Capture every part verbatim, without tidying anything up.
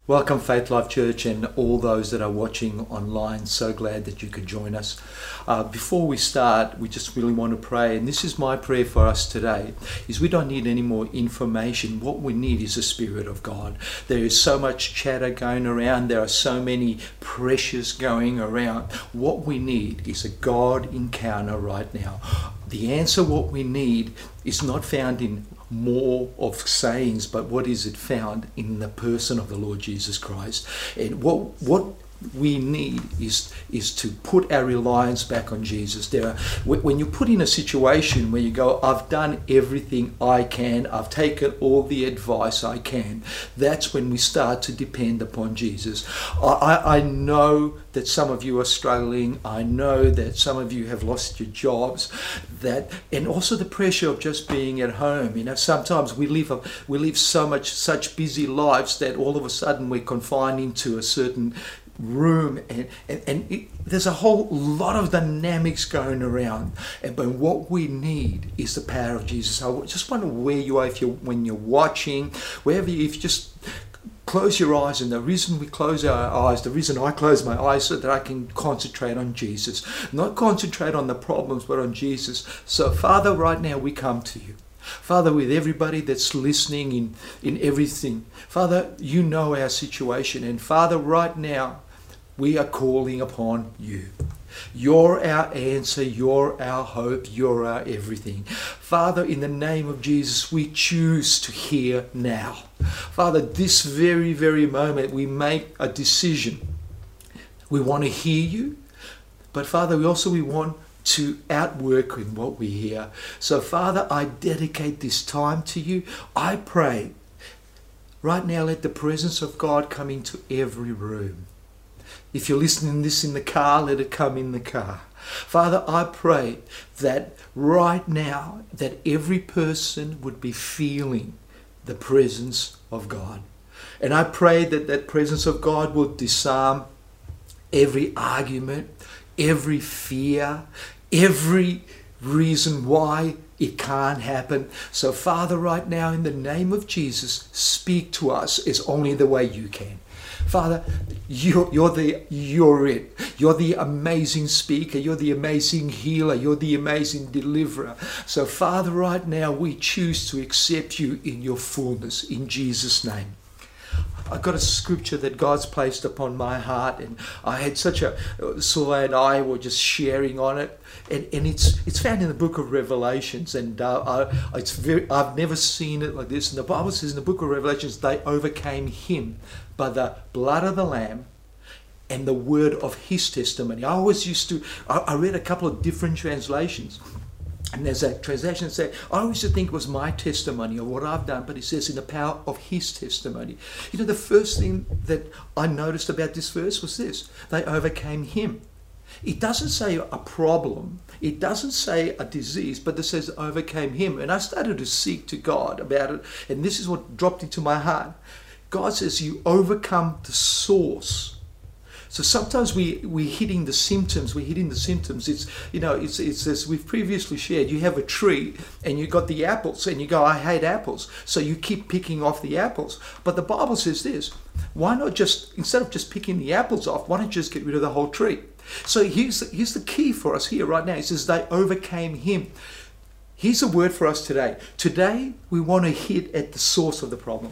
Welcome, Faith Life Church, and all those that are watching online. So glad that you could join us. Uh, before we start, we just really want to pray, and this is my prayer for us today, is we don't need any more information. What we need is the Spirit of God. There is so much chatter going around. There are so many pressures going around. What we need is a God encounter right now. The answer, what we need, is not found in more of sayings, but what is it found in the person of the Lord Jesus Christ. And what what we need is is to put our reliance back on Jesus. There are, when you put in a situation where you go, I've done everything I can, I've taken all the advice I can, that's when we start to depend upon Jesus. I, I know that some of you are struggling. I know that some of you have lost your jobs, that and also the pressure of just being at home. You know, sometimes we live a, we live so much such busy lives that all of a sudden we're confined into a certain room, and and, and it, there's a whole lot of dynamics going around, and but what we need is the power of Jesus. I just wonder where you are, if you when you're watching, wherever you, if you just close your eyes. And the reason we close our eyes, the reason I close my eyes, so that I can concentrate on Jesus, not concentrate on the problems, but on Jesus. So Father, right now we come to you, Father, with everybody that's listening in in everything. Father, you know our situation, and Father, right now we are calling upon you. You're our answer, you're our hope, you're our everything. Father, in the name of Jesus, we choose to hear now. Father, this very, very moment we make a decision. We want to hear you, but Father, we also we want to outwork in what we hear. So Father, I dedicate this time to you. I pray right now, let the presence of God come into every room. If you're listening to this in the car, let it come in the car. Father, I pray that right now that every person would be feeling the presence of God. And I pray that that presence of God will disarm every argument, every fear, every reason why it can't happen. So Father, right now, in the name of Jesus, speak to us as only the way you can. Father, you're, you're the you're it. You're the amazing speaker. You're the amazing healer. You're the amazing deliverer. So Father, right now we choose to accept you in your fullness, in Jesus' name. I've got a scripture that God's placed upon my heart, and I had such a, Sula and I were just sharing on it, and, and it's it's found in the book of Revelations, and uh, I, it's very, I've never seen it like this. And the Bible says in the book of Revelations, they overcame him by the blood of the Lamb and the word of his testimony. I always used to, I, I read a couple of different translations. And there's a translation that says, I always used to think it was my testimony or what I've done, but it says in the power of his testimony. You know, the first thing that I noticed about this verse was this: they overcame him. It doesn't say a problem, it doesn't say a disease, but it says overcame him. And I started to seek to God about it, and this is what dropped into my heart. God says you overcome the source. So sometimes we, we're hitting the symptoms, we're hitting the symptoms. It's, you know, it's, it's as we've previously shared, you have a tree and you've got the apples and you go, I hate apples. So you keep picking off the apples. But the Bible says this: why not just, instead of just picking the apples off, why not just get rid of the whole tree? So here's the, here's the key for us here right now. It says they overcame him. Here's a word for us today. Today we want to hit at the source of the problem.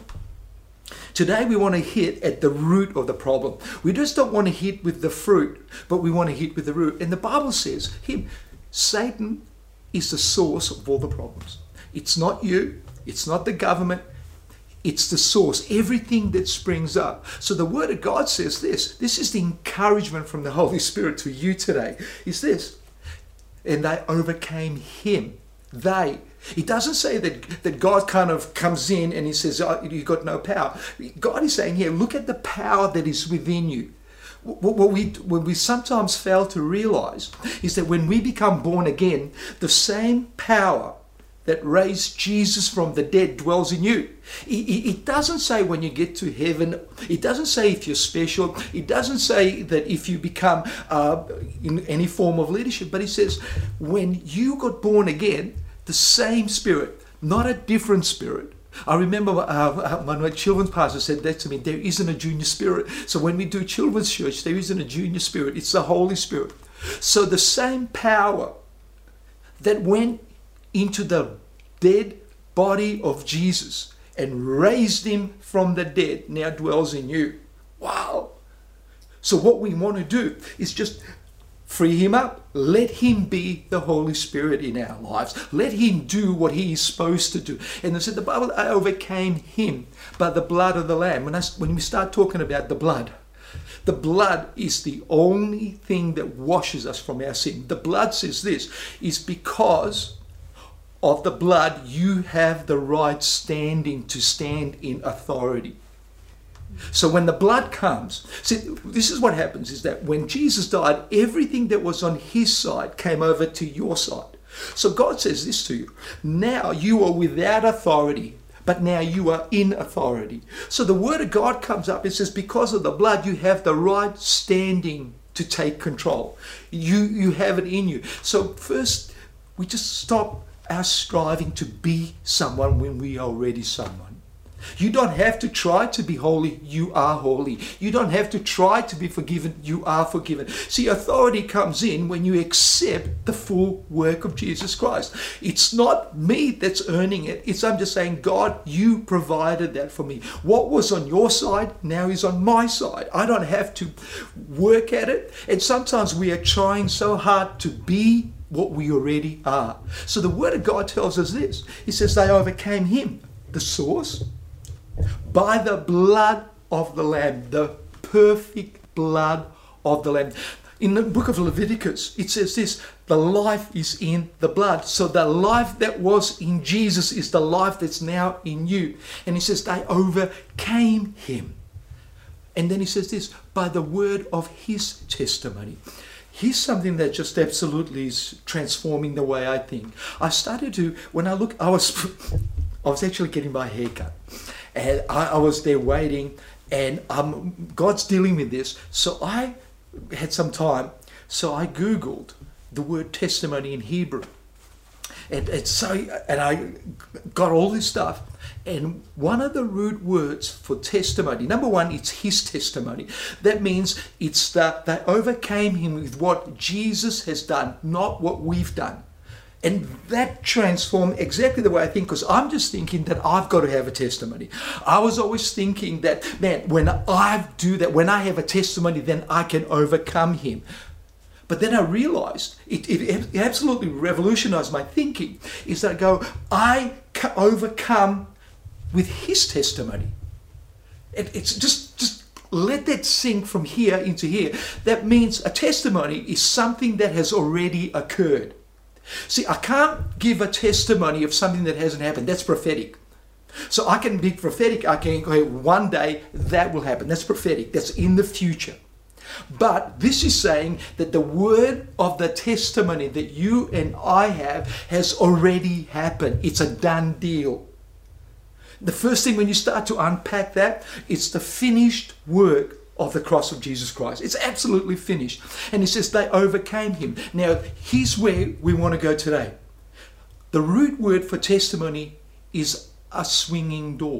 Today we want to hit at the root of the problem. We just don't want to hit with the fruit, but we want to hit with the root. And the Bible says, him, Satan is the source of all the problems. It's not you. It's not the government. It's the source. Everything that springs up. So the Word of God says this. This is the encouragement from the Holy Spirit to you today. Is this. And they overcame him. They. It doesn't say that, that God kind of comes in and he says, oh, you've got no power. God is saying here, look at the power that is within you. What we, what we sometimes fail to realize is that when we become born again, the same power that raised Jesus from the dead dwells in you. It, it doesn't say when you get to heaven. It doesn't say if you're special. It doesn't say that if you become uh, in any form of leadership. But it says when you got born again, the same Spirit, not a different spirit, I remember uh, one of my children's pastors said that to me, there isn't a junior spirit. So when we do children's church, there isn't a junior spirit. It's the Holy Spirit. So the same power that went into the dead body of Jesus and raised him from the dead now dwells in you. Wow. So what we want to do is just free him up. Let him be the Holy Spirit in our lives. Let him do what he is supposed to do. And it said the Bible, I overcame him by the blood of the Lamb. When, I, when we start talking about the blood, the blood is the only thing that washes us from our sin. The blood says this, is because of the blood you have the right standing to stand in authority. So when the blood comes, see, this is what happens, is that when Jesus died, everything that was on his side came over to your side. So God says this to you, now you are without authority, but now you are in authority. So the word of God comes up, it says, because of the blood, you have the right standing to take control. You, you have it in you. So first, we just stop our striving to be someone when we are already someone. You don't have to try to be holy, you are holy. You don't have to try to be forgiven, you are forgiven. See, authority comes in when you accept the full work of Jesus Christ. It's not me that's earning it, it's I'm just saying, God, you provided that for me. What was on your side now is on my side. I don't have to work at it. And sometimes we are trying so hard to be what we already are. So the Word of God tells us this. He says they overcame him, the source, by the blood of the Lamb, the perfect blood of the Lamb. In the book of Leviticus, it says this, the life is in the blood. So the life that was in Jesus is the life that's now in you. And he says they overcame him. And then he says this, by the word of his testimony. Here's something that just absolutely is transforming the way I think. I started to, when I look, I was, I was actually getting my hair cut. And I, I was there waiting, and um, God's dealing with this. So I had some time, so I Googled the word testimony in Hebrew. And, and so, and I got all this stuff. And one of the root words for testimony, number one, it's his testimony. That means it's that they overcame him with what Jesus has done, not what we've done. And that transformed exactly the way I think, because I'm just thinking that I've got to have a testimony. I was always thinking that, man, when I do that, when I have a testimony, then I can overcome him. But then I realized, it, it absolutely revolutionized my thinking, is that I go, I can overcome with his testimony. It, it's just, just let that sink from here into here. That means a testimony is something that has already occurred. See, I can't give a testimony of something that hasn't happened. That's prophetic. So I can be prophetic. I can go, one day that will happen. That's prophetic. That's in the future. But this is saying that the word of the testimony that you and I have has already happened. It's a done deal. The first thing when you start to unpack that, it's the finished work of the cross of Jesus Christ. It's absolutely finished. And he says they overcame him. Now, here's where we want to go today. The root word for testimony is a swinging door.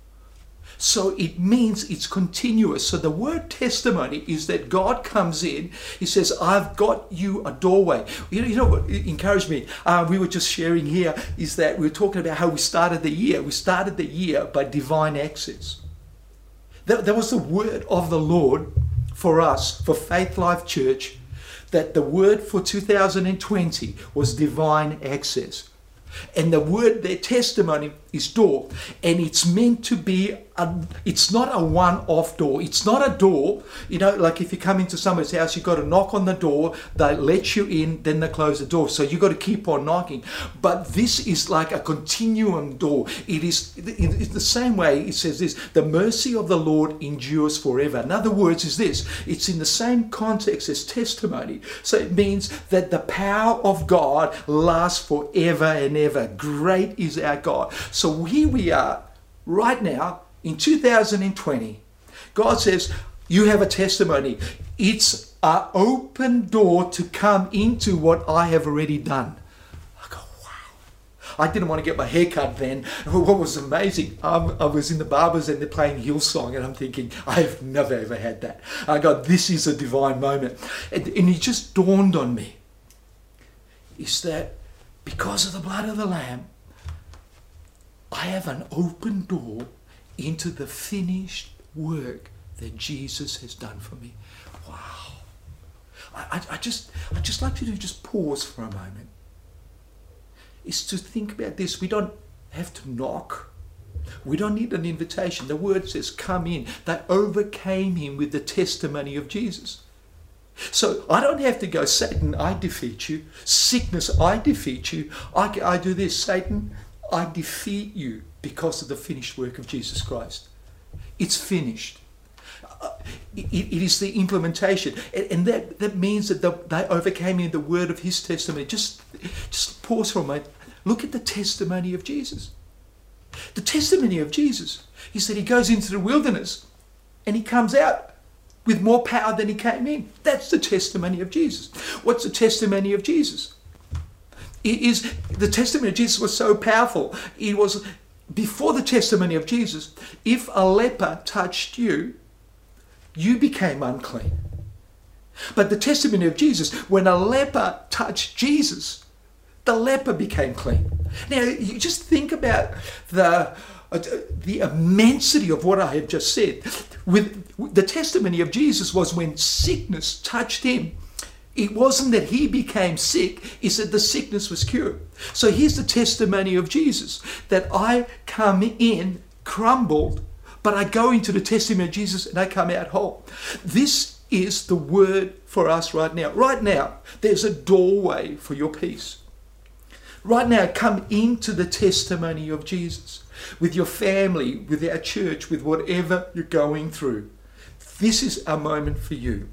So it means it's continuous. So the word testimony is that God comes in. He says, I've got you a doorway. You know, you know what encouraged me? Uh, we were just sharing here is that we were talking about how we started the year. We started the year by divine access. That, that was the word of the Lord for us, for Faith Life Church, that the word for two thousand twenty was divine access. And the word, their testimony, is door. And it's meant to be, a, it's not a one-off door. It's not a door, you know, like if you come into somebody's house, you've got to knock on the door, they let you in, then they close the door. So you've got to keep on knocking. But this is like a continuum door. It is it's the same way it says this, the mercy of the Lord endures forever. In other words, is this, it's in the same context as testimony. So it means that the power of God lasts forever and ever. Great is our God. So here we are right now in two thousand twenty. God says, you have a testimony. It's an open door to come into what I have already done. I go, wow. I didn't want to get my hair cut then. What was amazing, um, I was in the barbers and they're playing Hillsong, and I'm thinking, I've never ever had that. I go, this is a divine moment. And, and it just dawned on me, is that because of the blood of the Lamb, I have an open door into the finished work that Jesus has done for me. Wow. I, I, I just I just like you to just pause for a moment. Is to think about this. We don't have to knock. We don't need an invitation. The word says, come in. They overcame him with the testimony of Jesus. So I don't have to go, Satan, I defeat you. Sickness, I defeat you. I, I do this, Satan, I defeat you because of the finished work of Jesus Christ. It's finished. Uh, it, it is the implementation. And, and that, that means that the, they overcame in the word of his testimony. Just, just pause for a moment. Look at the testimony of Jesus. The testimony of Jesus is that he goes into the wilderness and he comes out with more power than he came in. That's the testimony of Jesus. What's the testimony of Jesus? It is the testimony of Jesus was so powerful. It was before the testimony of Jesus. If a leper touched you, you became unclean. But the testimony of Jesus, when a leper touched Jesus, the leper became clean. Now, you just think about the uh, the immensity of what I have just said. With the testimony of Jesus was when sickness touched him. It wasn't that he became sick, it's that the sickness was cured. So here's the testimony of Jesus, that I come in crumbled, but I go into the testimony of Jesus and I come out whole. This is the word for us right now. Right now, there's a doorway for your peace. Right now, come into the testimony of Jesus with your family, with our church, with whatever you're going through. This is a moment for you.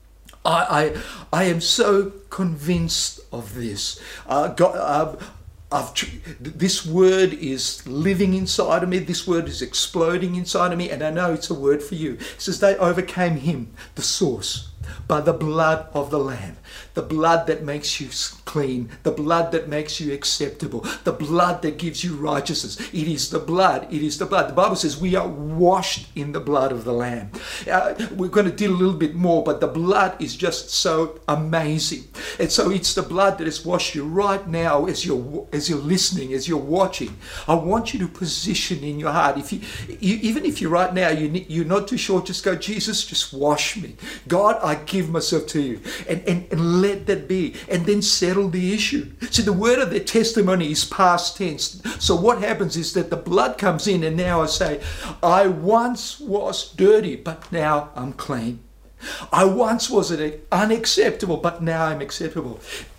I, I, I am so convinced of this. Uh, God, uh, I've, this word is living inside of me. This word is exploding inside of me. And I know it's a word for you. It says they overcame him, the source, by the blood of the Lamb. The blood that makes you clean. The blood that makes you acceptable. The blood that gives you righteousness. It is the blood. It is the blood. The Bible says we are washed in the blood of the Lamb. Uh, we're going to deal a little bit more, but the blood is just so amazing. And so it's the blood that has washed you right now as you're, as you're listening, as you're watching. I want you to position in your heart. If you, you even if you right now, you, you're not too sure, just go, Jesus, just wash me. God, I give myself to you. And, and, and let that be, and then settle the issue. See, the word of their testimony is past tense. So what happens is that the blood comes in, and now I say, I once was dirty, but now I'm clean. I once was unacceptable, but now I'm acceptable.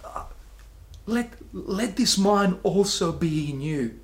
Let, let this mind also be in you,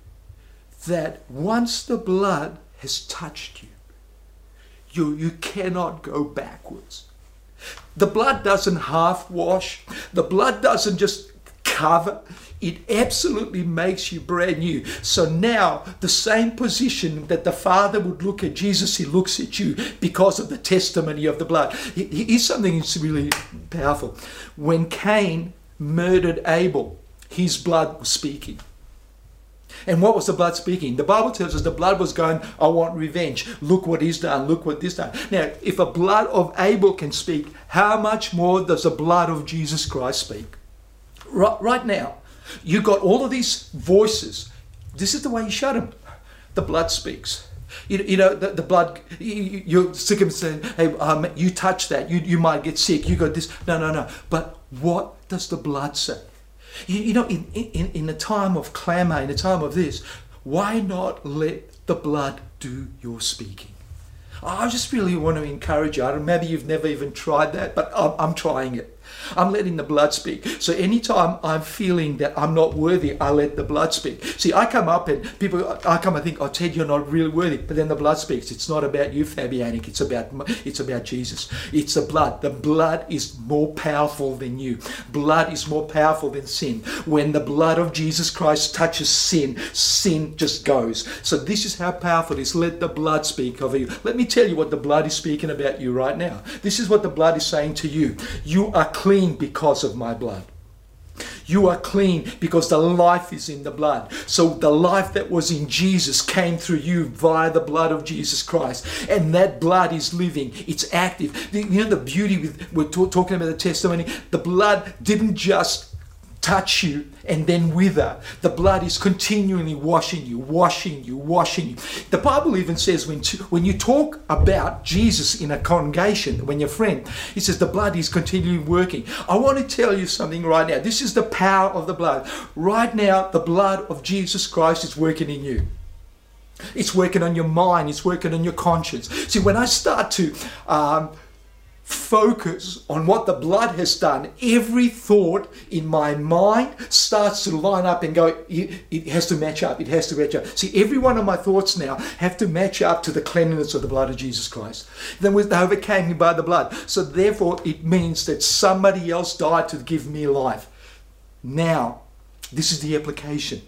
that once the blood has touched you, you, you cannot go backwards. The blood doesn't half wash. The blood doesn't just cover. It absolutely makes you brand new. So now the same position that the Father would look at Jesus, he looks at you because of the testimony of the blood. Here's something that's really powerful. When Cain murdered Abel, his blood was speaking. And what was the blood speaking? The Bible tells us the blood was going, I want revenge. Look what he's done. Look what this done. Now, if a blood of Abel can speak, how much more does the blood of Jesus Christ speak? Right, right now, you got all of these voices. This is the way you shut them. The blood speaks. You, you know, the, the blood, you, you're sick of saying, hey, um, you touch that, you, you might get sick. You got this. No, no, no. But what does the blood say? You, you know, in, in, in a time of clamor, in a time of this, why not let the blood do your speaking? I just really want to encourage you. I don't, maybe you've never even tried that, but I'm, I'm trying it. I'm letting the blood speak. So anytime I'm feeling that I'm not worthy, I let the blood speak. See, I come up and people, I come and think, oh, Ted, you're not really worthy. But then the blood speaks. It's not about you, Fabianic. It's about, it's about Jesus. It's the blood. The blood is more powerful than you. Blood is more powerful than sin. When the blood of Jesus Christ touches sin, sin just goes. So this is how powerful it is. Let the blood speak over you. Let me tell you what the blood is speaking about you right now. This is what the blood is saying to you. You are clean because of my blood. You are clean because the life is in the blood. So the life that was in Jesus came through you via the blood of Jesus Christ. And that blood is living. It's active. You know the beauty with, we're talking about the testimony. The blood didn't just touch you and then wither. The blood is continually washing you, washing you, washing you. The Bible even says when, to, when you talk about Jesus in a congregation, when you're friend, it says the blood is continually working. I want to tell you something right now. This is the power of the blood. Right now, the blood of Jesus Christ is working in you. It's working on your mind. It's working on your conscience. See, when I start to um, focus on what the blood has done, every thought in my mind starts to line up and go, it, it has to match up, it has to match up. See, every one of my thoughts now have to match up to the cleanliness of the blood of Jesus Christ. Then they overcame me by the blood. So therefore it means that somebody else died to give me life. Now, this is the application.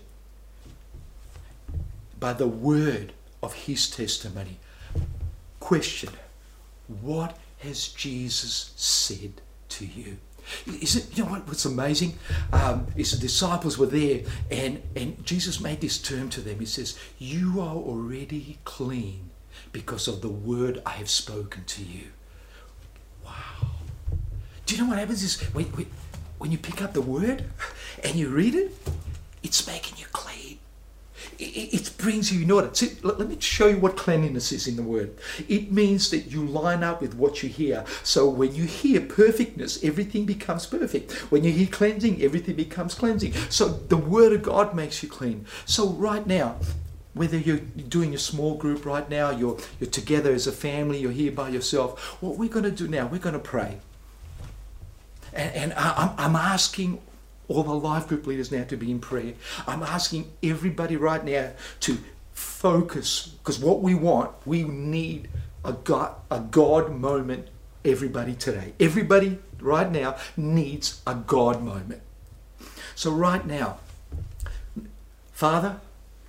By the word of his testimony. Question, what has Jesus said to you? Is it, you know what, what's amazing? Um, is the disciples were there and, and Jesus made this term to them. He says, you are already clean because of the word I have spoken to you. Wow. Do you know what happens is when, when, when you pick up the word and you read it, it's making you clean. It brings you in order. See, let me show you what cleanliness is in the word. It means that you line up with what you hear. So when you hear perfectness, everything becomes perfect. When you hear cleansing, everything becomes cleansing. So the word of God makes you clean. So right now, whether you're doing your small group right now, you're, you're together as a family, you're here by yourself, what we're going to do now, we're going to pray. And, and I, I'm asking all the life group leaders now to be in prayer. I'm asking everybody right now to focus, because what we want, we need a God, a God moment, everybody today. Everybody right now needs a God moment. So right now, Father,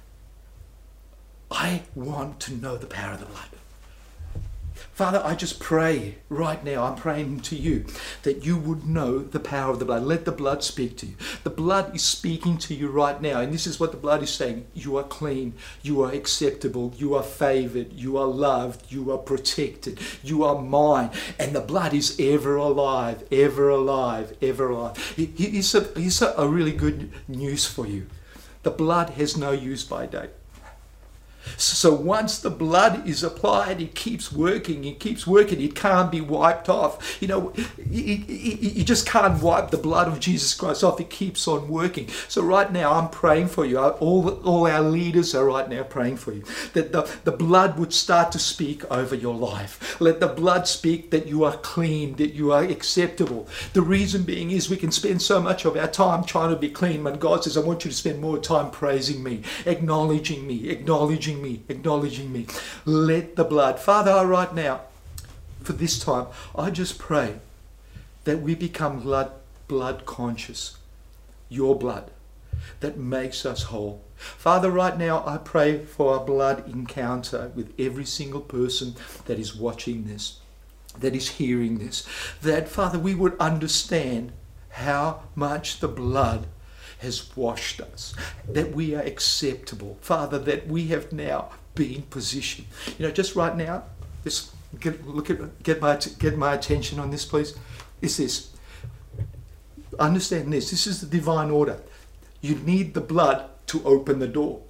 I want to know the power of the blood. Father, I just pray right now, I'm praying to you that you would know the power of the blood. Let the blood speak to you. The blood is speaking to you right now. And this is what the blood is saying. You are clean. You are acceptable. You are favored. You are loved. You are protected. You are mine. And the blood is ever alive, ever alive, ever alive. Here's a, here's a really good news for you. The blood has no use by date. So once the blood is applied, it keeps working, it keeps working, it can't be wiped off. You know, you just can't wipe the blood of Jesus Christ off, it keeps on working. So right now, I'm praying for you. All, all our leaders are right now praying for you. That the, the blood would start to speak over your life. Let the blood speak that you are clean, that you are acceptable. The reason being is we can spend so much of our time trying to be clean when God says, I want you to spend more time praising me, acknowledging me, acknowledging me, acknowledging me. Let the blood, Father, right now, for this time, I just pray that we become blood, blood conscious. Your blood that makes us whole. Father, right now, I pray for a blood encounter with every single person that is watching this, that is hearing this. That, Father, we would understand how much the blood has washed us, that we are acceptable. Father, that we have now been positioned. You know, just right now, just get, look at, get my, get my attention on this, please. Is this. Understand this. This is the divine order. You need the blood to open the door.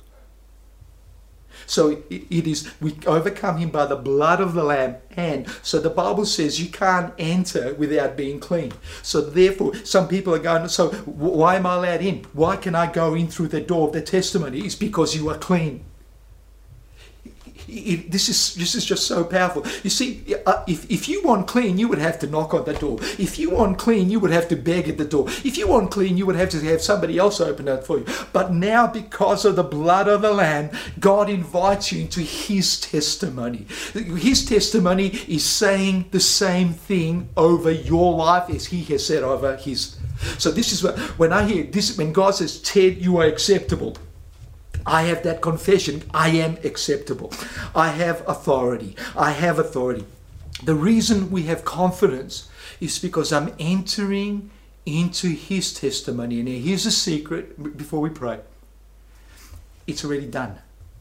So it, it is, we overcome him by the blood of the Lamb. And so the Bible says you can't enter without being clean. So therefore, some people are going, so why am I allowed in? Why can I go in through the door of the testimony? It's because you are clean. It, this is this is just so powerful. You see, uh, if, if you want clean, you would have to knock on the door. If you want clean, you would have to beg at the door. If you want clean, you would have to have somebody else open it for you. But now, because of the blood of the Lamb, God invites you into his testimony. His testimony is saying the same thing over your life as he has said over his. So this is what, when I hear this, when God says, Ted, you are acceptable. I have that confession. I am acceptable. I have authority. I have authority. The reason we have confidence is because I'm entering into his testimony. And here's a secret before we pray. It's already done.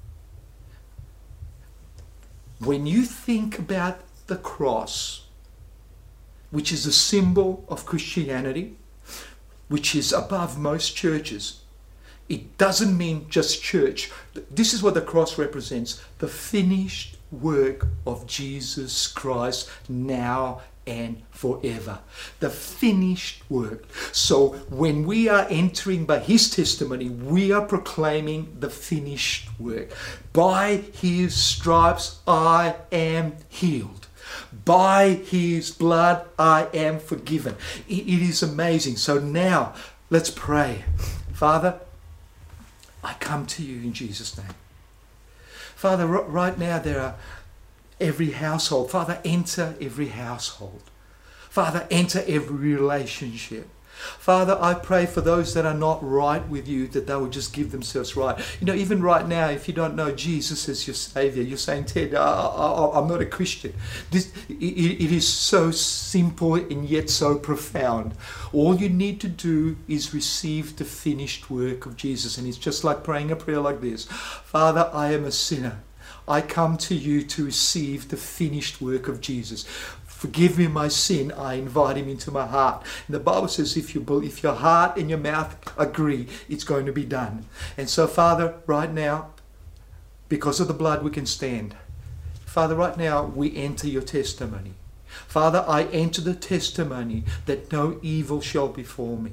When you think about the cross, which is a symbol of Christianity, which is above most churches, it doesn't mean just church. This is what the cross represents: the finished work of Jesus Christ now and forever. The finished work. So when we are entering by his testimony, we are proclaiming the finished work. By his stripes I am healed. By his blood I am forgiven. It, it is amazing. So now let's pray. Father, I come to you in Jesus' name. Father, right now there are every household. Father, enter every household. Father, enter every relationship. Father, I pray for those that are not right with you, that they will just give themselves right. You know, even right now, if you don't know Jesus as your Savior, you're saying, Ted, I, I, I'm not a Christian. This, it, it is so simple and yet so profound. All you need to do is receive the finished work of Jesus. And it's just like praying a prayer like this. Father, I am a sinner. I come to you to receive the finished work of Jesus. Forgive me my sin. I invite him into my heart. And the Bible says if you if your heart and your mouth agree, it's going to be done. And so, Father, right now, because of the blood, we can stand. Father, right now, we enter your testimony. Father, I enter the testimony that no evil shall befall me.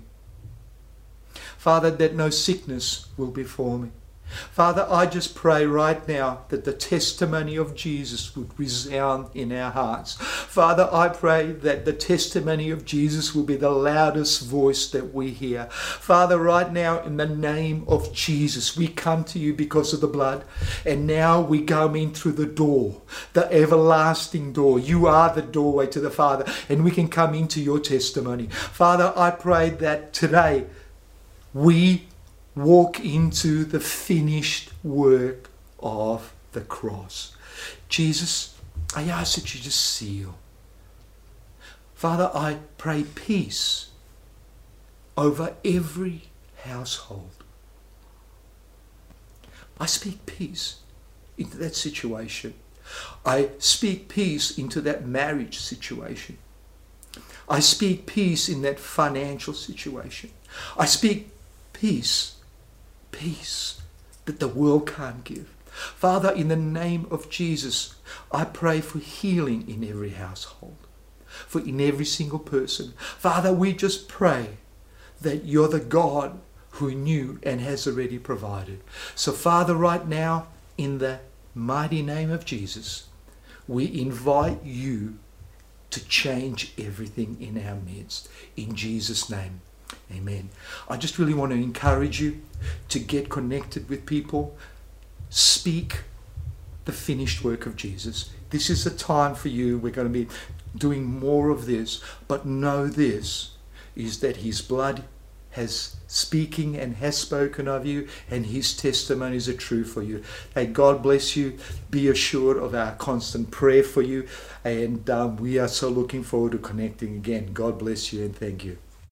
Father, that no sickness will befall me. Father, I just pray right now that the testimony of Jesus would resound in our hearts. Father, I pray that the testimony of Jesus will be the loudest voice that we hear. Father, right now, in the name of Jesus, we come to you because of the blood, and now we go in through the door, the everlasting door. You are the doorway to the Father, and we can come into your testimony. Father, I pray that today we walk into the finished work of the cross. Jesus, I ask that you just seal. Father, I pray peace over every household. I speak peace into that situation. I speak peace into that marriage situation. I speak peace in that financial situation. I speak peace Peace that the world can't give. Father, in the name of Jesus, I pray for healing in every household, for in every single person. Father, we just pray that you're the God who knew and has already provided. So Father, right now, in the mighty name of Jesus, we invite you to change everything in our midst. In Jesus' name. Amen. I just really want to encourage you to get connected with people. Speak the finished work of Jesus. This is a time for you. We're going to be doing more of this. But know this, is that his blood has speaking and has spoken of you, and his testimonies are true for you. Hey, God bless you. Be assured of our constant prayer for you. And um, we are so looking forward to connecting again. God bless you and thank you.